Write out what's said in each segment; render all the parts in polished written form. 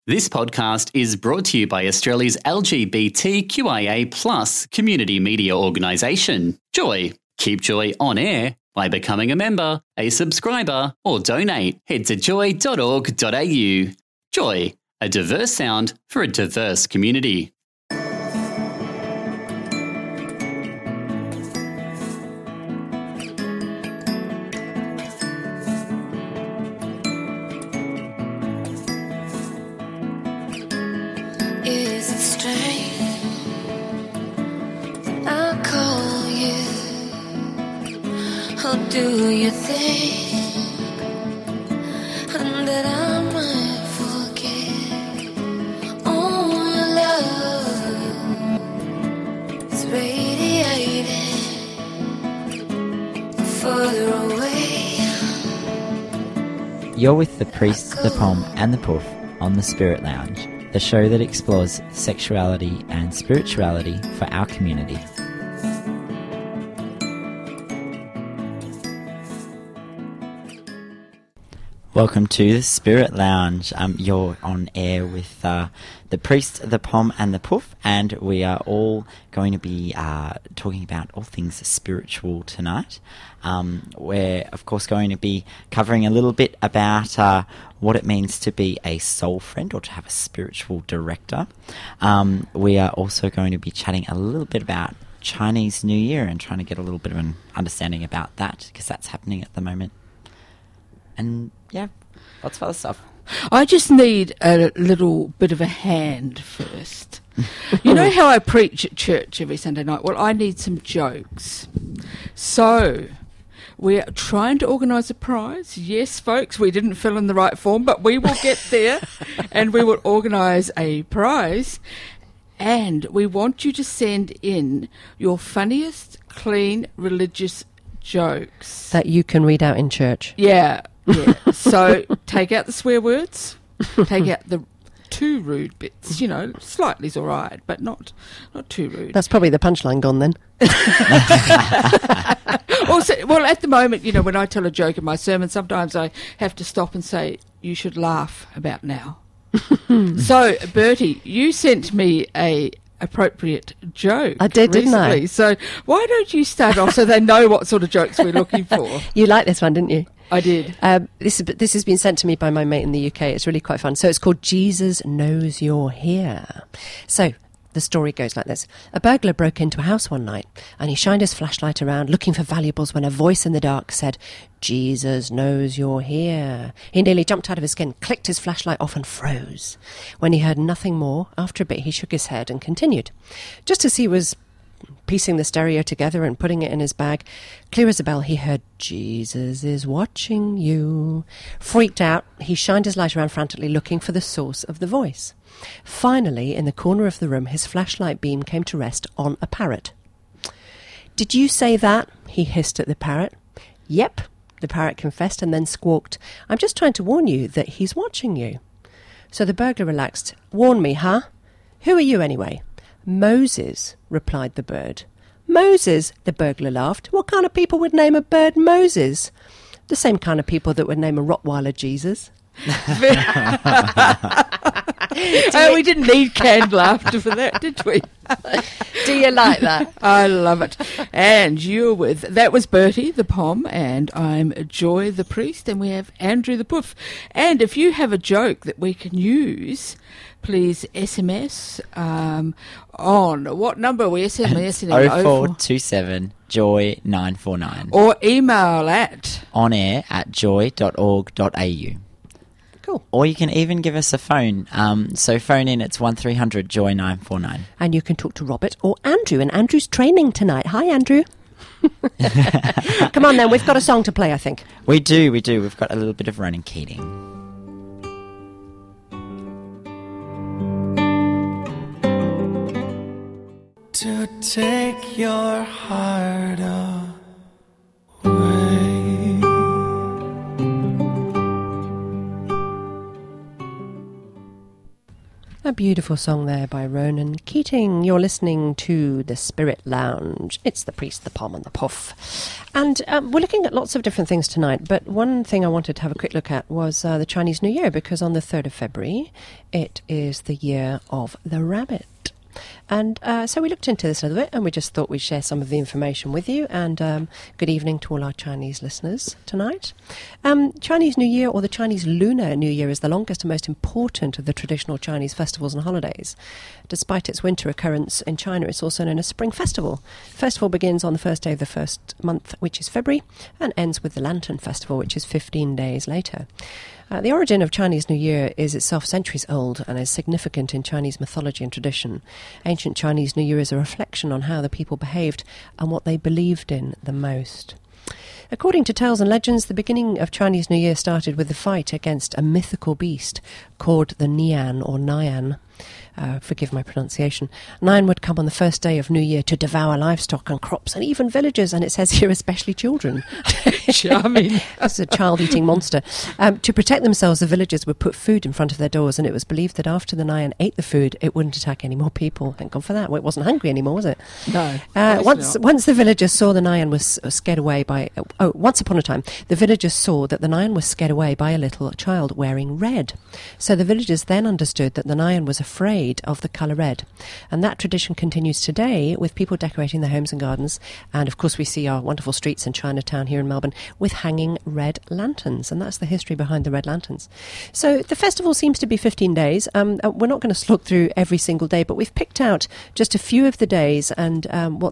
This podcast is brought to you by Australia's LGBTQIA+ community media organisation, Joy. Keep Joy on air by becoming a member, a subscriber, or donate. Head to joy.org.au. Joy, a diverse sound for a diverse community. Is it strange that I call you? Or do you think that I might forget? Oh, your love is radiating further away. You're with the Priest, the Pom and the Poof on the Spirit Lounge, the show that explores sexuality and spirituality for our community. Welcome to the Spirit Lounge. You're on air with the Priest, the Pom and the Poof, and we are all going to be talking about all things spiritual tonight. We're, of course, going to be covering a little bit about what it means to be a soul friend or to have a spiritual director. We are also going to be chatting a little bit about Chinese New Year and trying to get a little bit of an understanding about that, because that's happening at the moment. And yeah, lots of other stuff. I just need a little bit of a hand first. You know how I preach at church every Sunday night? Well, I need some jokes. So, we're trying to organise a prize. Yes, folks, we didn't fill in the right form, but we will get there and we will organise a prize. And we want you to send in your funniest, clean, religious jokes. That you can read out in church. Yeah. So take out the swear words, take out the too rude bits. You know, slightly's all right, but not too rude. That's probably the punchline gone then. Also, well, at the moment, you know, when I tell a joke in my sermon, sometimes I have to stop and say, you should laugh about now. So, Bertie, you sent me a appropriate joke. I did, recently. didn't I? So why don't you start off so they know what sort of jokes we're looking for? You liked this one, didn't you? I did. This has been sent to me by my mate in the UK. It's really quite fun. So it's called Jesus Knows You're Here. So the story goes like this. A burglar broke into a house one night and he shined his flashlight around looking for valuables when a voice in the dark said, Jesus knows you're here. He nearly jumped out of his skin, clicked his flashlight off and froze. When he heard nothing more, after a bit he shook his head and continued. Just as he was piecing the stereo together and putting it in his bag, clear as a bell, he heard, Jesus is watching you. Freaked out, he shined his light around frantically looking for the source of the voice. Finally, in the corner of the room, his flashlight beam came to rest on a parrot. Did you say that? He hissed at the parrot. Yep, the parrot confessed and then squawked, I'm just trying to warn you that he's watching you. So the burglar relaxed. Warn me, huh? Who are you anyway? Moses, replied the bird. Moses, the burglar laughed. What kind of people would name a bird Moses? The same kind of people that would name a Rottweiler Jesus. We didn't need canned laughter for that, did we? Do you like that? I love it. And you're with, that was Bertie the Pom, and I'm Joy the Priest, and we have Andrew the Poof. And if you have a joke that we can use, please SMS on what number are we SMSing? 0427 Joy 949 or email at onair@joy.org.au. Cool. Or you can even give us a phone. So phone in, it's 1300 Joy 949. And you can talk to Robert or Andrew, and Andrew's training tonight. Hi, Andrew. Come on then, we've got a song to play, I think. We do. We've got a little bit of Ronan Keating. To take your heart away. A beautiful song there by Ronan Keating. You're listening to The Spirit Lounge. It's the Priest, the Pom and the Puff. And we're looking at lots of different things tonight, but one thing I wanted to have a quick look at was the Chinese New Year, because on the 3rd of February, it is the year of the rabbit. And so we looked into this a little bit, and we just thought we'd share some of the information with you. And good evening to all our Chinese listeners tonight. Chinese New Year, or the Chinese Lunar New Year, is the longest and most important of the traditional Chinese festivals and holidays. Despite its winter occurrence in China, it's also known as Spring Festival. The festival begins on the first day of the first month, which is February, and ends with the Lantern Festival, which is 15 days later. The origin of Chinese New Year is itself centuries old and is significant in Chinese mythology and tradition. Ancient Chinese New Year is a reflection on how the people behaved and what they believed in the most. According to tales and legends, the beginning of Chinese New Year started with a fight against a mythical beast called the Nian or Nyan. Forgive my pronunciation. Nyan would come on the first day of New Year to devour livestock and crops and even villagers, and it says here especially children. Charming. That's a child-eating monster. To protect themselves, the villagers would put food in front of their doors, and it was believed that after the Nyan ate the food, it wouldn't attack any more people. Thank God for that. Well, it wasn't hungry anymore, was it? No. Once the villagers saw the Nyan was scared away by... once upon a time, the villagers saw that the Nyan was scared away by a little child wearing red. So the villagers then understood that the Nyan was afraid of the colour red. And that tradition continues today with people decorating their homes and gardens. And of course we see our wonderful streets in Chinatown here in Melbourne with hanging red lanterns. And that's the history behind the red lanterns. So the festival seems to be 15 days. We're not going to slog through every single day, but we've picked out just a few of the days, and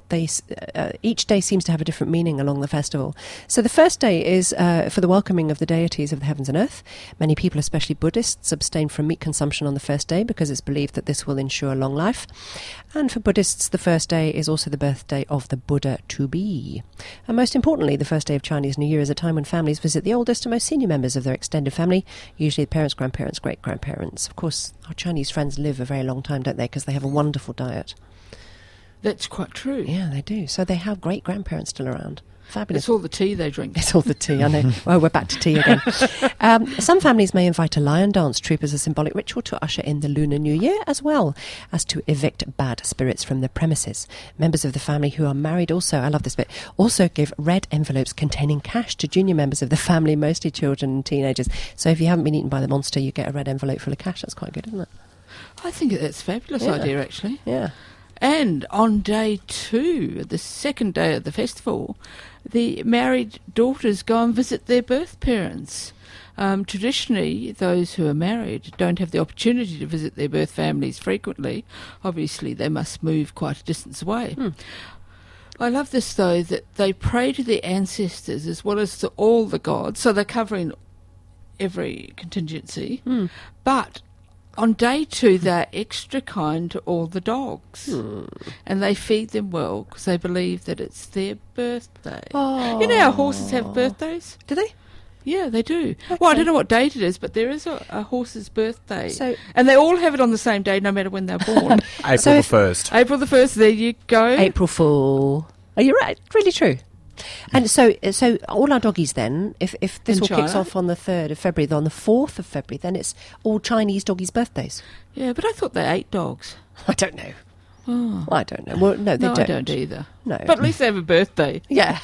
each day seems to have a different meaning along the festival. So the first day is for the welcoming of the deities of the heavens and earth. Many people, especially Buddhists, abstain from meat consumption on the first day because it's believed that this will ensure long life. And for Buddhists, the first day is also the birthday of the Buddha to be. And most importantly, the first day of Chinese New Year is a time when families visit the oldest and most senior members of their extended family, usually the parents, grandparents, great-grandparents. Of course, our Chinese friends live a very long time, don't they? Because they have a wonderful diet. That's quite true. Yeah, they do. So they have great-grandparents still around. Fabulous. It's all the tea they drink. It's all the tea, I know. Well, we're back to tea again. Some families may invite a lion dance troupe as a symbolic ritual to usher in the Lunar New Year, as well as to evict bad spirits from the premises. Members of the family who are married also, I love this bit, also give red envelopes containing cash to junior members of the family, mostly children and teenagers. So if you haven't been eaten by the monster, you get a red envelope full of cash. That's quite good, isn't it? I think that's a fabulous Yeah. idea, actually. Yeah. And on day 2, the second day of the festival, the married daughters go and visit their birth parents. Traditionally, those who are married don't have the opportunity to visit their birth families frequently. Obviously, they must move quite a distance away. I love this, though, that they pray to their ancestors as well as to all the gods, so they're covering every contingency. But on day 2, they're extra kind to all the dogs. And they feed them well because they believe that it's their birthday. Oh. You know how horses have birthdays? Do they? Yeah, they do. Okay. Well, I don't know what date it is, but there is a horse's birthday. So- and they all have it on the same day, no matter when they're born. April So the if- 1st. April the 1st, there you go. April Fool. Are you right? Really true. And so all our doggies then, if this In all kicks China? off on the 3rd of February, then on the 4th of February, then it's all Chinese doggies' birthdays. Yeah, but I thought they ate dogs. I don't know. Well, I don't know. Well, no, they No, don't. I don't either. No. But at least they have a birthday. Yeah.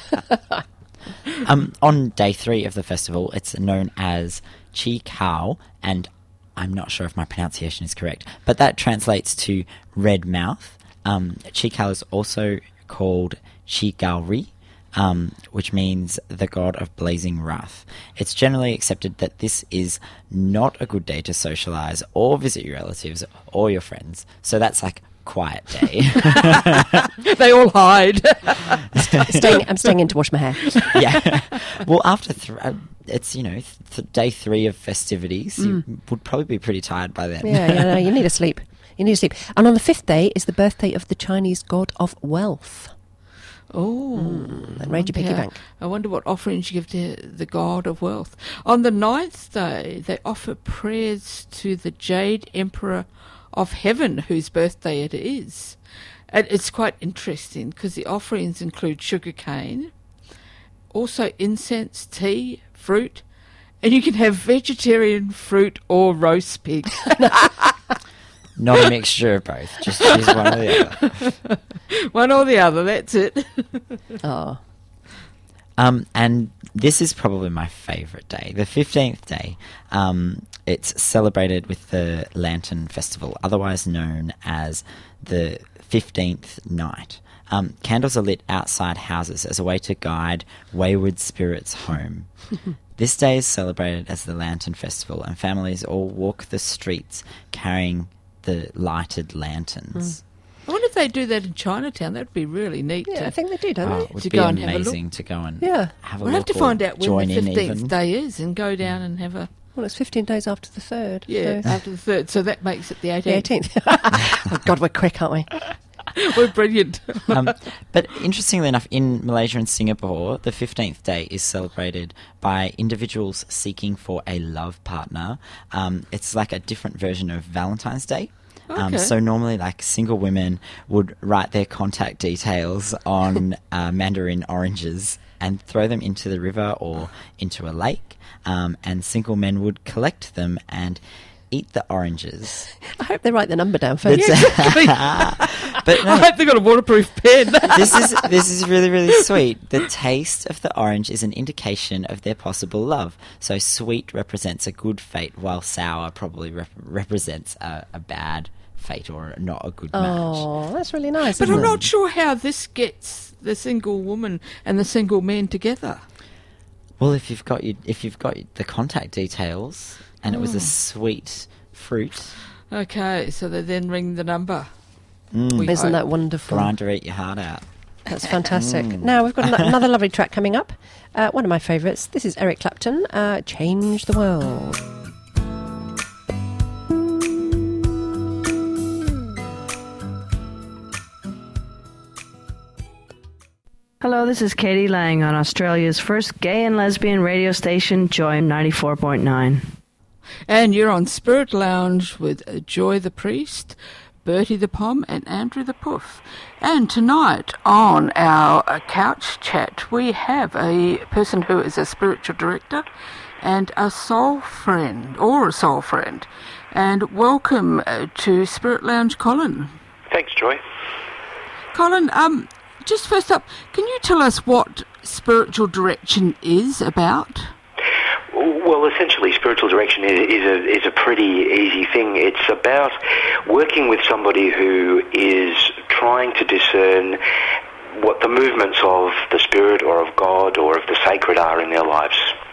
On day 3 of the festival, it's known as Chi Kao, and I'm not sure if my pronunciation is correct, but that translates to red mouth. Chi Kao is also called Chi Gaori, which means the god of blazing wrath. It's generally accepted that this is not a good day to socialise or visit your relatives or your friends. So that's like quiet day. They all hide. I'm staying in to wash my hair. Yeah. Well, after it's day 3 of festivities, you would probably be pretty tired by then. Yeah, no, you need to sleep. You need to sleep. And on the 5th day is the birthday of the Chinese god of wealth. Oh. And raid your piggy bank. I wonder what offerings you give to the god of wealth. On the 9th day, they offer prayers to the Jade Emperor of Heaven, whose birthday it is. And it's quite interesting because the offerings include sugar cane, also incense, tea, fruit, and you can have vegetarian fruit or roast pig. Not a mixture of both. Just choose one or the other. One or the other, that's it. Oh. And this is probably my favourite day. The 15th day, it's celebrated with the Lantern Festival, otherwise known as the 15th night. Candles are lit outside houses as a way to guide wayward spirits home. This day is celebrated as the Lantern Festival, and families all walk the streets carrying the lighted lanterns. I wonder if they do that in Chinatown. That'd be really neat. Yeah, to, I think they do, don't Oh, they? it would To be go and have a look. amazing to go and Yeah. have a We'll look. have to or find out when join the in 15th even. day is and go down and have a... Well, it's 15 days after the 3rd. Yeah, So after the 3rd. So that makes it the 18th. the 18th. Oh, God, we're quick, aren't we? We're brilliant. But interestingly enough, in Malaysia and Singapore, the 15th day is celebrated by individuals seeking for a love partner. It's like a different version of Valentine's Day. Okay. So normally, like, single women would write their contact details on mandarin oranges and throw them into the river or into a lake, and single men would collect them and eat the oranges. I hope they write the number down first. But no, I hope they've got a waterproof pen. this is really, really sweet. The taste of the orange is an indication of their possible love. So sweet represents a good fate, while sour probably represents a bad fate or not a good match. Oh, that's really nice. But isn't I'm it? not sure how this gets the single woman and the single man together. Well, if you've got the contact details and it was a sweet fruit, Okay, so they then ring the number. mm, Isn't that wonderful? grinder, eat your heart out. That's fantastic. Now we've got another lovely track coming up. One of my favourites. This is Eric Clapton, Change the World. Hello, this is Katie Lang on Australia's first gay and lesbian radio station, Joy 94.9. And you're on Spirit Lounge with Joy the Priest, Bertie the Pom, and Andrew the Puff. And tonight on our couch chat, we have a person who is a spiritual director and a soul friend, or a soul friend. And welcome to Spirit Lounge, Colin. Thanks, Joy. Colin, just first up, can you tell us what spiritual direction is about? Well, essentially, spiritual direction is a pretty easy thing. It's about working with somebody who is trying to discern what the movements of the Spirit or of God or of the sacred are in their lives.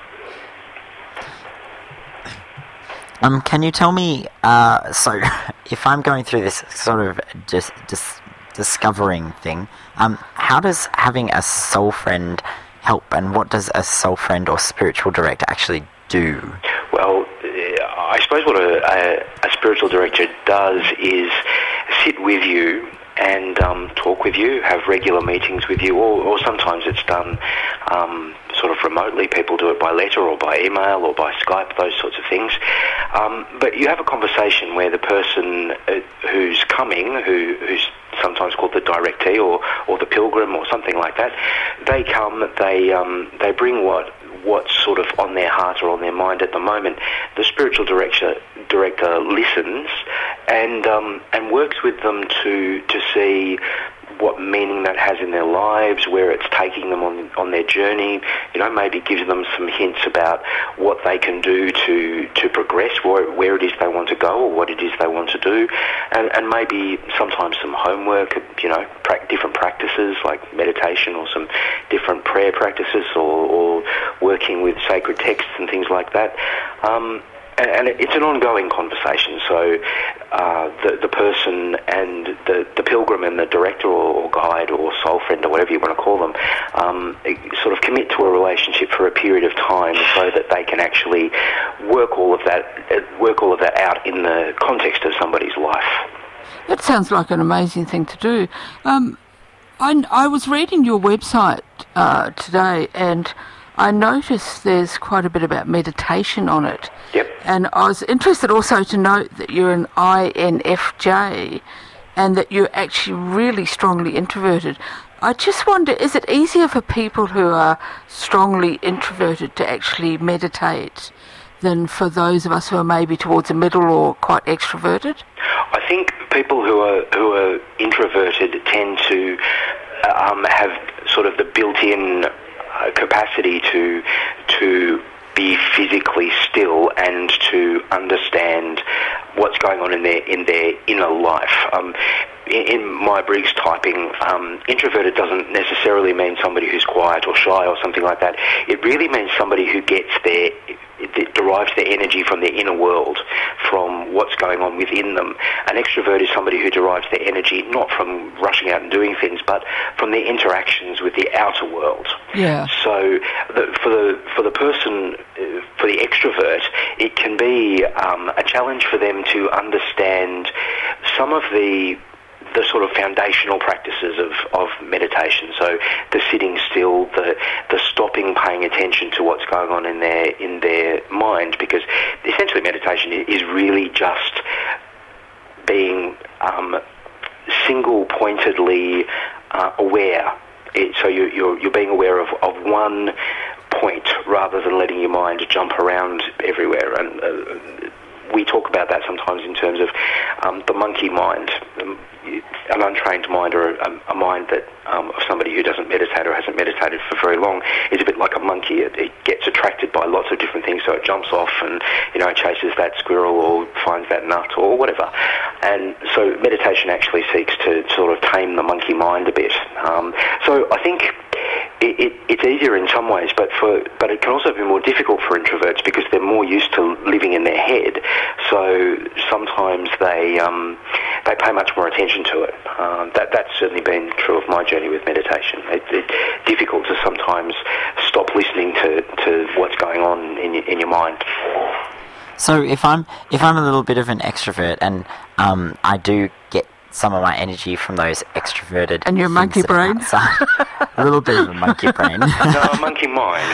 Can you tell me, so if I'm going through this sort of discovering thing, how does having a soul friend help, and what does a soul friend or spiritual director actually do? Well, I suppose what a spiritual director does is sit with you and talk with you, have regular meetings with you, or sometimes it's done sort of remotely. People do it by letter or by email or by Skype, those sorts of things. But you have a conversation where the person who's coming, who's sometimes called the directee or the pilgrim or something like that, they come, they bring what's sort of on their heart or on their mind at the moment. The spiritual director listens and works with them to see what meaning that has in their lives, where it's taking them on their journey. You know, maybe gives them some hints about what they can do to progress, where it is they want to go or what it is they want to do, and maybe sometimes some homework, you know, different practices like meditation or some different prayer practices or working with sacred texts and things like that. And it's an ongoing conversation. So the person and the pilgrim and the director or guide or soul friend or whatever you want to call them sort of commit to a relationship for a period of time so that they can actually work all of that out in the context of somebody's life. That sounds like an amazing thing to do. I was reading your website today, and I noticed there's quite a bit about meditation on it. Yep. And I was interested also to note that you're an INFJ and that you're actually really strongly introverted. I just wonder, is it easier for people who are strongly introverted to actually meditate than for those of us who are maybe towards the middle or quite extroverted? I think people who are introverted tend to have sort of the built-in capacity to be physically still and to understand what's going on in their inner life. In Myers-Briggs typing, introverted doesn't necessarily mean somebody who's quiet or shy or something like that. It really means somebody who derives their energy from their inner world, from what's going on within them. An extrovert is somebody who derives their energy not from rushing out and doing things, but from their interactions with the outer world. Yeah. So for the person, for the extrovert, it can be a challenge for them to understand some of the sort of foundational practices of meditation. So the sitting still, the stopping, paying attention to what's going on in their mind, because essentially meditation is really just being single-pointedly aware. So you're being aware of one point rather than letting your mind jump around everywhere. And we talk about that sometimes in terms of the monkey mind. An untrained mind, or a mind that of somebody who doesn't meditate or hasn't meditated for very long, is a bit like a monkey. It gets attracted by lots of different things, so it jumps off and chases that squirrel or finds that nut or whatever. And so meditation actually seeks to sort of tame the monkey mind a bit. So I think it's easier in some ways, but it can also be more difficult for introverts because they're more used to living in their head. So sometimes they pay much more attention to it. That's certainly been true of my journey with meditation. It's difficult to sometimes stop listening to what's going on in your mind. So if I'm a little bit of an extrovert and I do get some of my energy from those extroverted and your monkey brain, a little bit of a monkey brain. No, a monkey mind.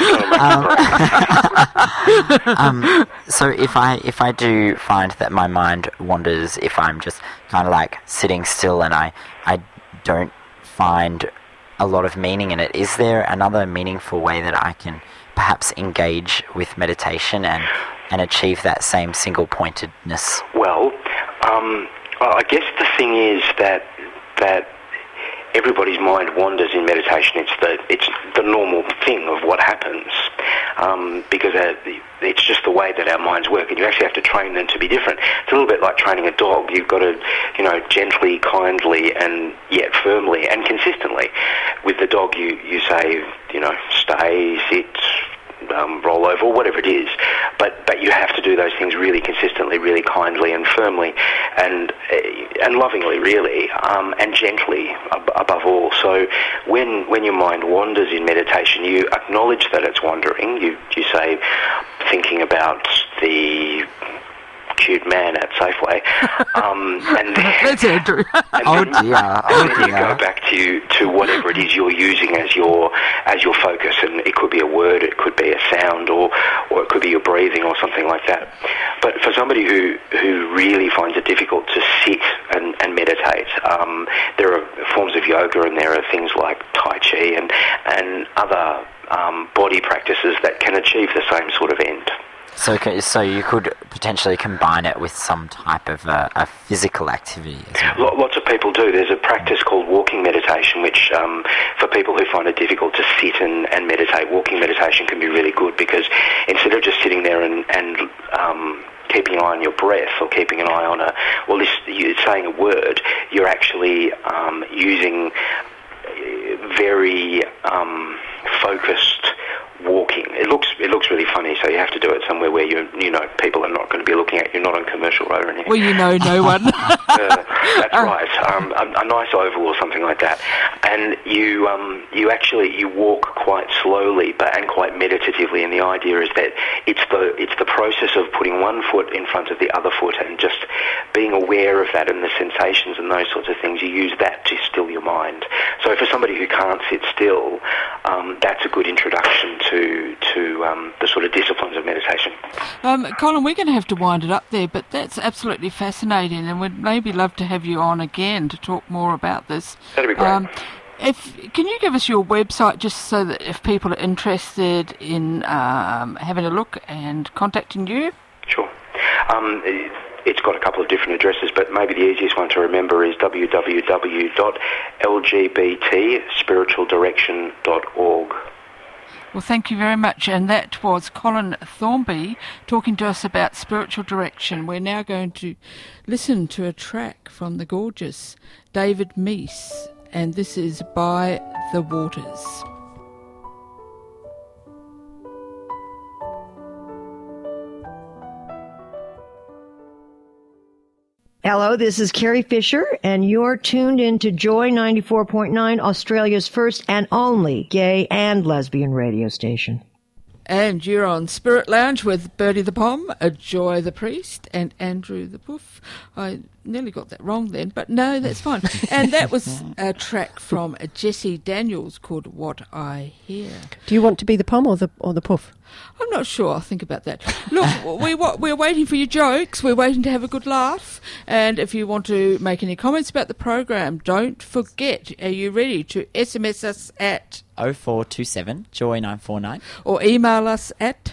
Not a monkey brain. So if I do find that my mind wanders, if I'm just kind of like sitting still and I don't find a lot of meaning in it, is there another meaningful way that I can perhaps engage with meditation and achieve that same single-pointedness? Well, I guess the thing is that everybody's mind wanders in meditation. It's the normal thing of what happens, because it's just the way that our minds work, and you actually have to train them to be different. It's a little bit like training a dog. You've got to, gently, kindly, and yet firmly and consistently. With the dog, you say, stay, sit, roll over, whatever it is, but you have to do those things really consistently, really kindly and firmly, and lovingly, really, and gently above all. So when your mind wanders in meditation, you acknowledge that it's wandering. You say, thinking about the cute man at Safeway, and that's Andrew. And then you go back to whatever it is you're using as your focus, and it could be a word, it could be a sound, or it could be your breathing or something like that. But for somebody who really finds it difficult to sit and meditate, there are forms of yoga, and there are things like Tai Chi and other body practices that can achieve the same sort of end. So you could potentially combine it with some type of a physical activity as well. Lots of people do. There's a practice called walking meditation, which for people who find it difficult to sit and meditate, walking meditation can be really good, because instead of just sitting there and keeping an eye on your breath, or keeping an eye on saying a word, you're actually using very focused walking. It looks really funny, so you have to do it somewhere where people are not going to be looking at you, not on Commercial Road or anything. Well, no one. That's right. A nice oval or something like that, and you walk quite slowly, and quite meditatively. And the idea is that it's the process of putting one foot in front of the other foot and just being aware of that and the sensations and those sorts of things. You use that to still your mind. So for somebody who can't sit still, that's a good introduction to the sort of disciplines of meditation. Colin, we're going to have to wind it up there, but that's absolutely fascinating, and we'd maybe love to have you on again to talk more about this. That'd be great. Can you give us your website just so that if people are interested in having a look and contacting you? Sure. It's got a couple of different addresses, but maybe the easiest one to remember is www.lgbtspiritualdirection.org. Well, thank you very much. And that was Colin Thornby talking to us about spiritual direction. We're now going to listen to a track from the gorgeous David Meese, and this is By the Waters. Hello, this is Carrie Fisher, and you're tuned into Joy 94.9, Australia's first and only gay and lesbian radio station. And you're on Spirit Lounge with Bertie the Pom, Joy the Priest, and Andrew the Poof. I nearly got that wrong then, but no, that's fine. And that was a track from Jesse Daniels called What I Hear. Do you want to be the Pom or the Poof? I'm not sure. I'll think about that. Look, we're waiting for your jokes. We're waiting to have a good laugh. And if you want to make any comments about the program, don't forget, are you ready to SMS us at 0427 Joy 949 or email us at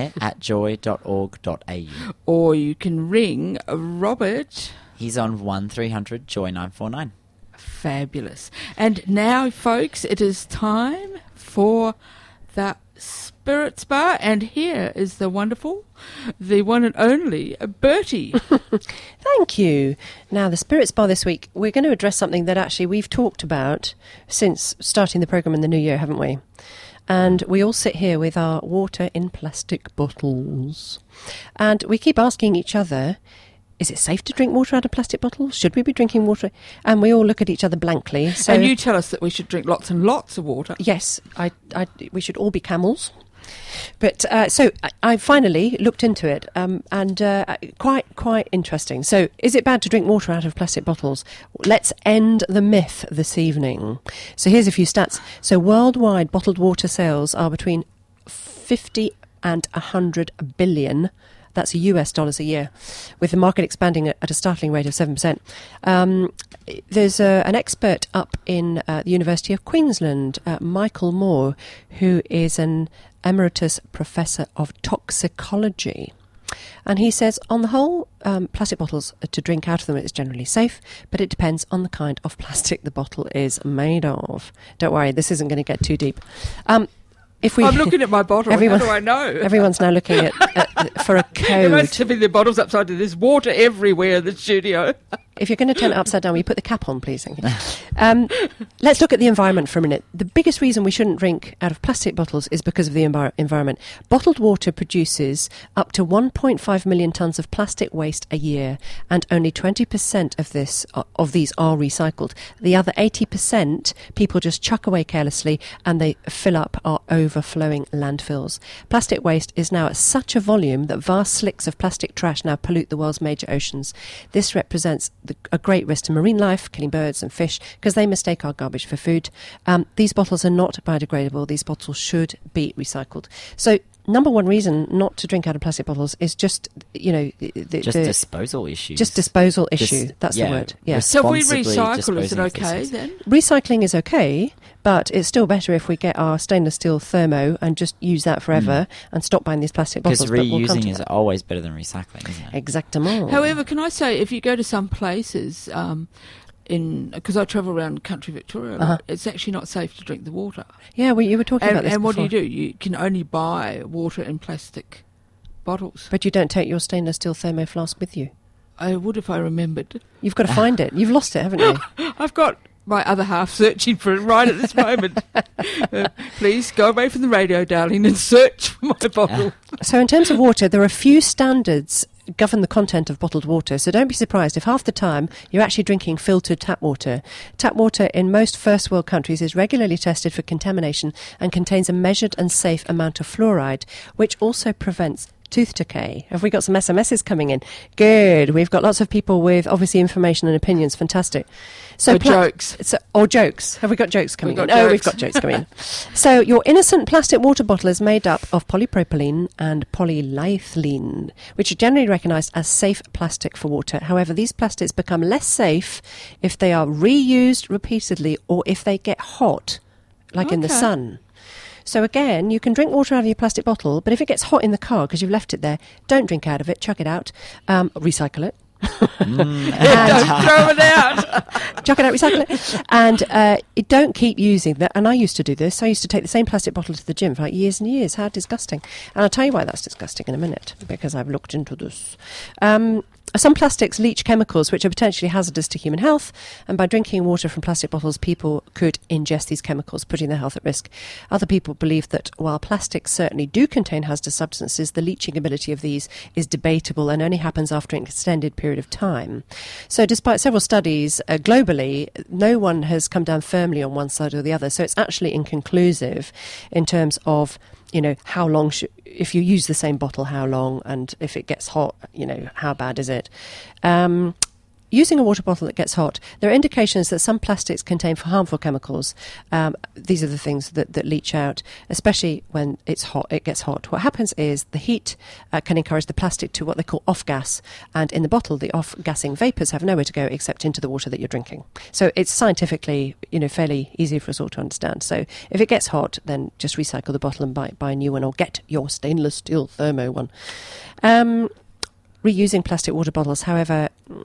onair@joy.org.au, or you can ring Robert. He's on 1300 Joy 949. Fabulous. And now, folks, it is time for the Spirit Spa, and here is the wonderful, the one and only Bertie. Thank you. Now, the Spirit Spa this week, we're going to address something that actually we've talked about since starting the programme in the new year, haven't we? And we all sit here with our water in plastic bottles. And we keep asking each other, is it safe to drink water out of plastic bottles? Should we be drinking water? And we all look at each other blankly. So, and you tell us that we should drink lots and lots of water. Yes, we should all be camels. But so I finally looked into it, and quite interesting. So, is it bad to drink water out of plastic bottles? Let's end the myth this evening. So here's a few stats. So worldwide bottled water sales are between 50 and 100 billion. That's US dollars a year, with the market expanding at a startling rate of 7%. There's an expert up in the University of Queensland, Michael Moore, who is an emeritus professor of toxicology. And he says, on the whole, plastic bottles, to drink out of them is generally safe, but it depends on the kind of plastic the bottle is made of. Don't worry, this isn't going to get too deep. I'm looking at my bottle. How do I know? Everyone's now looking at for a code. Everyone's tipping their bottles upside down. There's water everywhere in the studio. If you're going to turn it upside down, will you put the cap on, please? Thank you. Let's look at the environment for a minute. The biggest reason we shouldn't drink out of plastic bottles is because of the environment. Bottled water produces up to 1.5 million tonnes of plastic waste a year, and only 20% of these are recycled. The other 80% people just chuck away carelessly, and they fill up our overflowing landfills. Plastic waste is now at such a volume that vast slicks of plastic trash now pollute the world's major oceans. This represents a great risk to marine life, killing birds and fish, because they mistake our garbage for food. These bottles are not biodegradable. These bottles should be recycled. So, number one reason not to drink out of plastic bottles is just, disposal issues. Just disposal issue. That's the word. Yeah. So if we recycle, is it okay then? Recycling is okay, but it's still better if we get our stainless steel thermo and just use that forever and stop buying these plastic bottles. Because reusing is always better than recycling, isn't it? Exactement. However, can I say, if you go to some places, because I travel around country Victoria, it's actually not safe to drink the water. Yeah, well, you were talking about this and before. what do? You can only buy water in plastic bottles. But you don't take your stainless steel thermo flask with you. I would if I remembered. You've got to find it. You've lost it, haven't you? I've got my other half searching for it right at this moment. Please go away from the radio, darling, and search for my bottle. So in terms of water, there are a few standards govern the content of bottled water, so don't be surprised if half the time you're actually drinking filtered tap water. Tap water in most first world countries is regularly tested for contamination and contains a measured and safe amount of fluoride, which also prevents tooth decay. Have we got some SMSs coming in? Good. We've got lots of people with obviously information and opinions. Fantastic. So Or jokes. Or jokes. Have we got jokes coming We've in? got Oh, we've jokes. got jokes coming in. So your innocent plastic water bottle is made up of polypropylene and polyethylene, which are generally recognised as safe plastic for water. However, these plastics become less safe if they are reused repeatedly or if they get hot, like in the Okay. sun. So again, you can drink water out of your plastic bottle, but if it gets hot in the car because you've left it there, don't drink out of it, chuck it out, recycle it. Don't throw it out. Chuck it out, recycle it. And don't keep using that. And I used to do this. I used to take the same plastic bottle to the gym for like years and years. How disgusting. And I'll tell you why that's disgusting in a minute, because I've looked into this. Some plastics leach chemicals which are potentially hazardous to human health, and by drinking water from plastic bottles, people could ingest these chemicals, putting their health at risk. Other people believe that while plastics certainly do contain hazardous substances, the leaching ability of these is debatable and only happens after an extended period of time. So despite several studies globally, no one has come down firmly on one side or the other. So it's actually inconclusive in terms of, you know, how long if you use the same bottle, how long, and if it gets hot, you know, how bad is it? Using a water bottle that gets hot, there are indications that some plastics contain harmful chemicals. These are the things that leach out, especially when it's hot. It gets hot. What happens is the heat can encourage the plastic to what they call off-gas, and in the bottle, the off-gassing vapours have nowhere to go except into the water that you're drinking. So it's scientifically, you know, fairly easy for us all to understand. So if it gets hot, then just recycle the bottle and buy a new one, or get your stainless steel thermo one. Reusing plastic water bottles, however,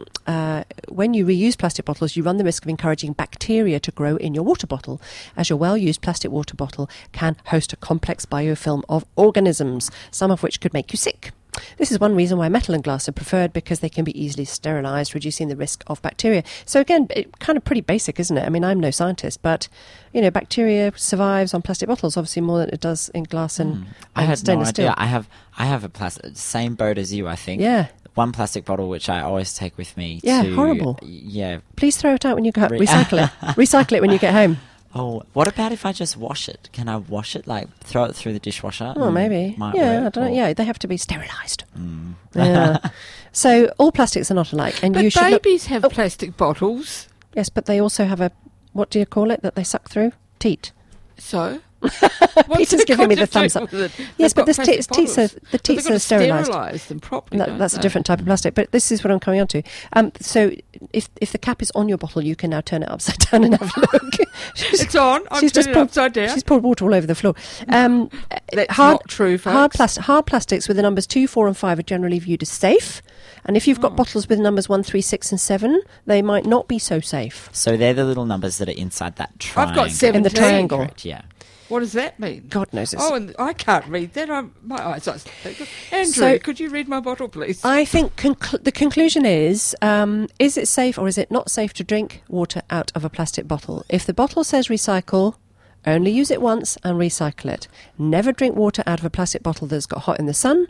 when you reuse plastic bottles, you run the risk of encouraging bacteria to grow in your water bottle, as your well-used plastic water bottle can host a complex biofilm of organisms, some of which could make you sick. This is one reason why metal and glass are preferred, because they can be easily sterilised, reducing the risk of bacteria. So again, kind of pretty basic, isn't it? I mean, I'm no scientist, but, you know, bacteria survives on plastic bottles obviously more than it does in glass and I had no stainless idea. steel. I have a plastic, same boat as you, I think. Yeah. One plastic bottle which I always take with me. Yeah, to, horrible. Yeah. Please throw it out when you go. Recycle it. Recycle it when you get home. Oh, what about if I just wash it? Can I wash it, like throw it through the dishwasher? Oh, maybe. Might Yeah, work, I don't know. or- Yeah, they have to be sterilised. Yeah. So all plastics are not alike, and But you should look. babies have Oh. plastic bottles. Yes, but they also have a, what do you call it, that they suck through? Teat. So? Peter's giving me the thumbs up. Yes, but this teats are sterilised. Sterilised them properly. No, don't that's a they? different type of plastic, but this is what I'm coming on to. So if the cap is on your bottle, you can now turn it upside down and have a look. It's on. I'm She's just turning it poured, upside down. She's poured water all over the floor. That's not true, folks. Hard plastics with the numbers 2, 4 and 5 are generally viewed as safe. And if you've got bottles with numbers 1, 3, 6 and 7, they might not be so safe. So they're the little numbers that are inside that triangle. I've got 17. In the triangle. Correct, yeah. What does that mean? God knows it's... Oh, and I can't read that. My eyes are... Andrew, So- could you read my bottle, please? I think the conclusion is it safe or is it not safe to drink water out of a plastic bottle? If the bottle says recycle, only use it once and recycle it. Never drink water out of a plastic bottle that's got hot in the sun,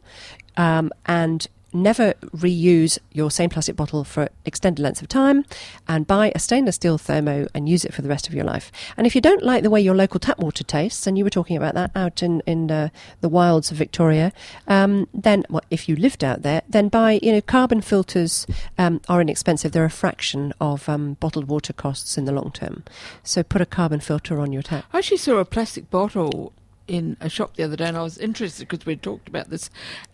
and never reuse your same plastic bottle for extended lengths of time, and buy a stainless steel thermo and use it for the rest of your life. And if you don't like the way your local tap water tastes, and you were talking about that out in the wilds of Victoria, then if you lived out there, then buy, carbon filters are inexpensive. They're a fraction of bottled water costs in the long term. So put a carbon filter on your tap. I actually saw a plastic bottle in a shop the other day, and I was interested because we talked about this,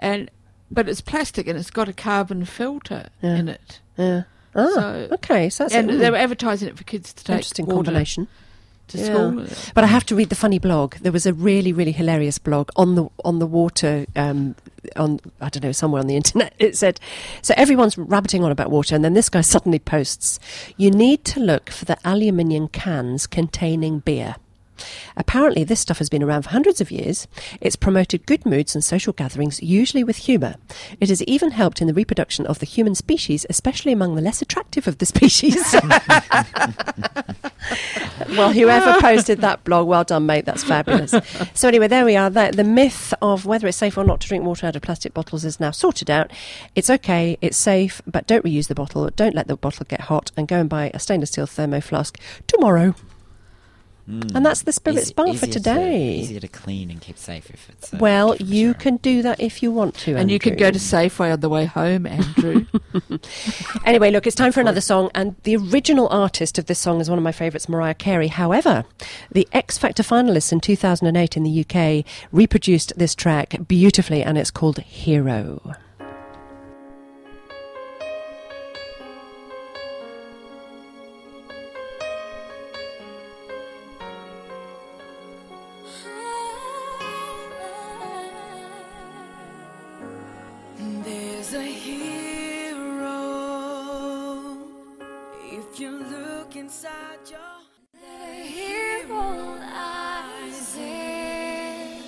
but it's plastic and it's got a carbon filter in it. Yeah. Oh, So- okay. So that's And they were advertising it for kids to take interesting water combination. to Yeah. school. But I have to read the funny blog. There was a really, really hilarious blog on the water, on I don't know, somewhere on the internet. It said, so everyone's rabbiting on about water, and then this guy suddenly posts, "You need to look for the aluminium cans containing beer. Apparently, this stuff has been around for hundreds of years. It's promoted good moods and social gatherings, usually with humour. It has even helped in the reproduction of the human species, especially among the less attractive of the species." Well, whoever posted that blog, well done, mate. That's fabulous. So anyway, there we are. The myth of whether it's safe or not to drink water out of plastic bottles is now sorted out. It's okay, it's safe, but don't reuse the bottle. Don't let the bottle get hot, and go and buy a stainless steel thermo flask tomorrow. And that's the Spirit Spa for today. Easier to clean and keep safe if it's... Well, you can do that if you want to, And you could Andrew. go to Safeway on the way home, Andrew. Anyway, look, it's time for another song, and the original artist of this song is one of my favourites, Mariah Carey. However, the X Factor finalists in 2008 in the UK reproduced this track beautifully, and it's called Hero. There's a hero if you look inside your the hero lies in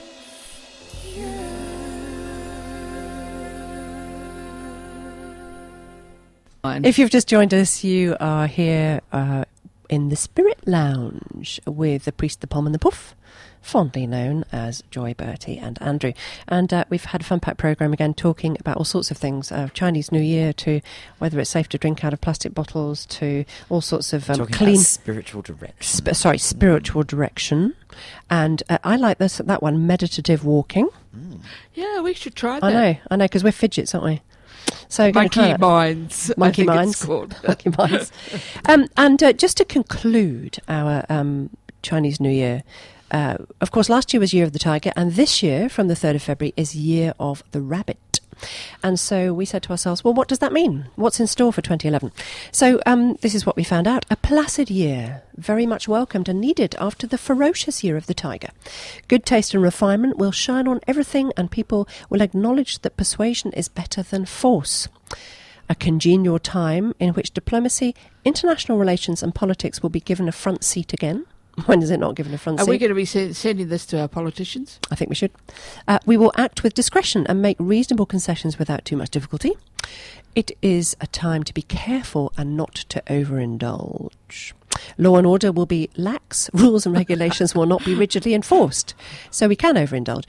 If you've just joined us, you are here in the Spirit Lounge with the Priest, the Pom and the Puff, fondly known as Joy, Bertie and Andrew. And we've had a fun-packed programme again talking about all sorts of things, Chinese New Year to whether it's safe to drink out of plastic bottles to all sorts of Talking clean... about spiritual direction. spiritual direction. And I like that one, meditative walking. Yeah, we should try that. I know, because we're fidgets, aren't we? So we're gonna try Monkey that. Minds. I Monkey think Minds. It's called. Monkey Minds. And just to conclude our Chinese New Year, of course, last year was Year of the Tiger, and this year, from the 3rd of February, is Year of the Rabbit. And so we said to ourselves, well, what does that mean? What's in store for 2011? So this is what we found out. A placid year, very much welcomed and needed after the ferocious Year of the Tiger. Good taste and refinement will shine on everything, and people will acknowledge that persuasion is better than force. A congenial time in which diplomacy, international relations and politics will be given a front seat again. When is it not given a front seat? Are we going to be sending this to our politicians? I think we should. We will act with discretion and make reasonable concessions without too much difficulty. It is a time to be careful and not to overindulge. Law and order will be lax. Rules and regulations will not be rigidly enforced. So we can overindulge.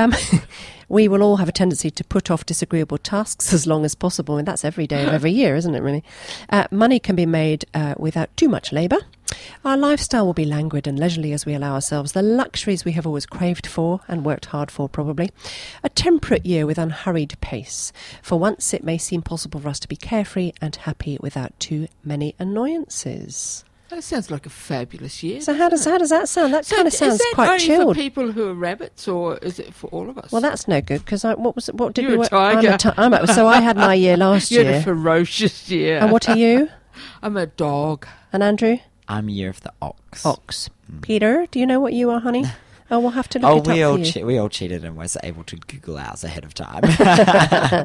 We will all have a tendency to put off disagreeable tasks as long as possible. And that's every day of every year, isn't it, really? Money can be made without too much labour. Our lifestyle will be languid and leisurely as we allow ourselves the luxuries we have always craved for and worked hard for, probably. A temperate year with unhurried pace. For once, it may seem possible for us to be carefree and happy without too many annoyances. That sounds like a fabulous year. So how does that sound? That kind of sounds quite is that chilled. only for people who are rabbits, or is it for all of us? Well, that's no good because what did You're we a work? tiger. So I had my year last You had year. a ferocious year. And what are you? I'm a dog. And Andrew? I'm Year of the Ox. Ox. Peter, do you know what you are, honey? Oh, we'll have to look it up for you. We all cheated and was able to Google ours ahead of time.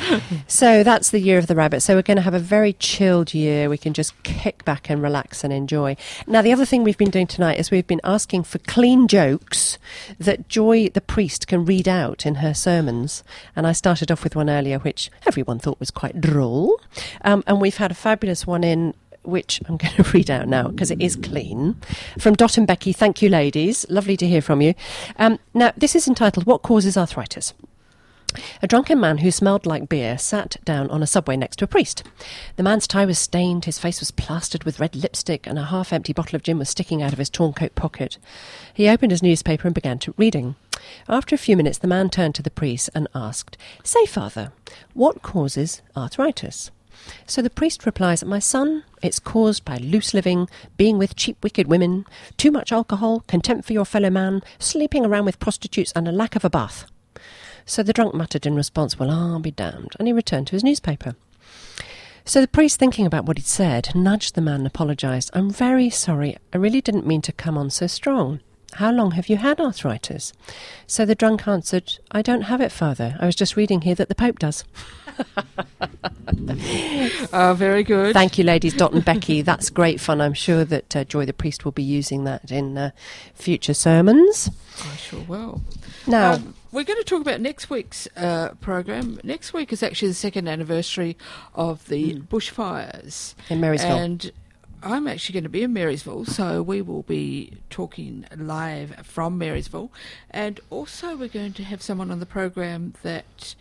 So that's the Year of the Rabbit. So we're going to have a very chilled year. We can just kick back and relax and enjoy. Now, the other thing we've been doing tonight is we've been asking for clean jokes that Joy, the priest, can read out in her sermons. And I started off with one earlier, which everyone thought was quite droll. And we've had a fabulous one in, which I'm going to read out now because it is clean. From Dot and Becky, thank you, ladies. Lovely to hear from you. Now, this is entitled, What Causes Arthritis? A drunken man who smelled like beer sat down on a subway next to a priest. The man's tie was stained, his face was plastered with red lipstick, and a half-empty bottle of gin was sticking out of his torn coat pocket. He opened his newspaper and began reading. After a few minutes, the man turned to the priest and asked, Say, Father, what causes arthritis? So the priest replies, My son, it's caused by loose living, being with cheap, wicked women, too much alcohol, contempt for your fellow man, sleeping around with prostitutes, and a lack of a bath. So the drunk muttered in response, Well, I'll be damned, and he returned to his newspaper. So the priest, thinking about what he'd said, nudged the man and apologised. I'm very sorry, I really didn't mean to come on so strong. How long have you had arthritis? So the drunk answered, I don't have it, Father. I was just reading here that the Pope does. Oh, very good. Thank you, ladies, Dot and Becky. That's great fun. I'm sure that Joy the Priest will be using that in future sermons. I sure will. Now, we're going to talk about next week's program. Next week is actually the second anniversary of the bushfires in Marysville. And I'm actually going to be in Marysville, so we will be talking live from Marysville. And also we're going to have someone on the program that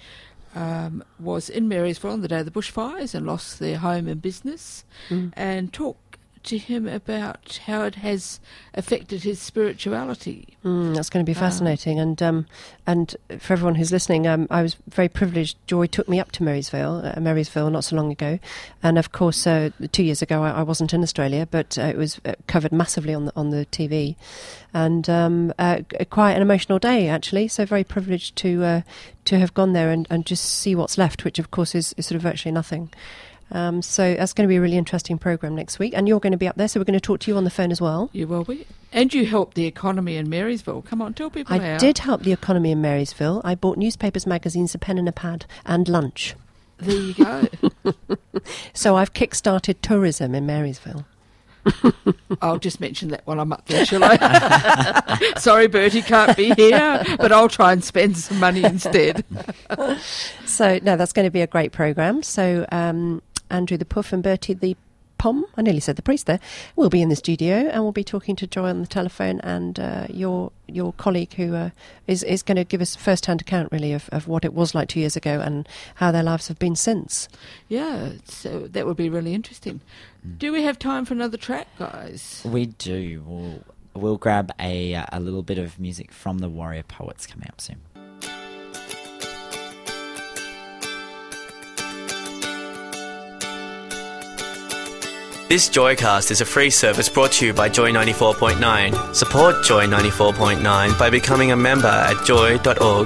was in Marysville on the day of the bushfires and lost their home and business, and talk to him about how it has affected his spirituality. That's going to be fascinating. And for everyone who's listening, I was very privileged. Joy took me up to Marysville not so long ago. And of course, 2 years ago, I wasn't in Australia, but it was covered massively on the TV. And quite an emotional day, actually. So very privileged to have gone there and just see what's left, which of course is sort of virtually nothing. So that's going to be a really interesting programme next week. And you're going to be up there, so we're going to talk to you on the phone as well. You will be. And you helped the economy in Marysville. Come on, tell people I did help the economy in Marysville. I bought newspapers, magazines, a pen and a pad, and lunch. There you go. So I've kick-started tourism in Marysville. I'll just mention that while I'm up there, shall I? Sorry, Bertie can't be here, but I'll try and spend some money instead. So, no, that's going to be a great programme. So, Andrew the Puff and Bertie the Pom, I nearly said the priest there, will be in the studio, and we'll be talking to Joy on the telephone, and your colleague who is going to give us a first-hand account, really, of what it was like 2 years ago and how their lives have been since. Yeah, so that would be really interesting. Do we have time for another track, guys? We do. We'll grab a little bit of music from the Warrior Poets coming up soon. This Joycast is a free service brought to you by Joy 94.9. Support Joy 94.9 by becoming a member at joy.org.au.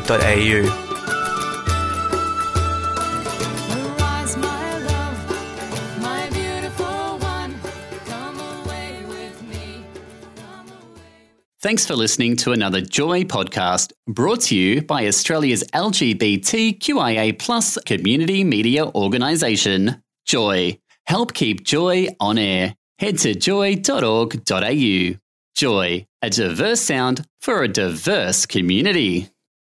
Arise, my love, my beautiful one, come away with me, come away. Thanks for listening to another Joy podcast brought to you by Australia's LGBTQIA+ community media organisation, Joy. Help keep Joy on air. Head to joy.org.au. Joy, a diverse sound for a diverse community.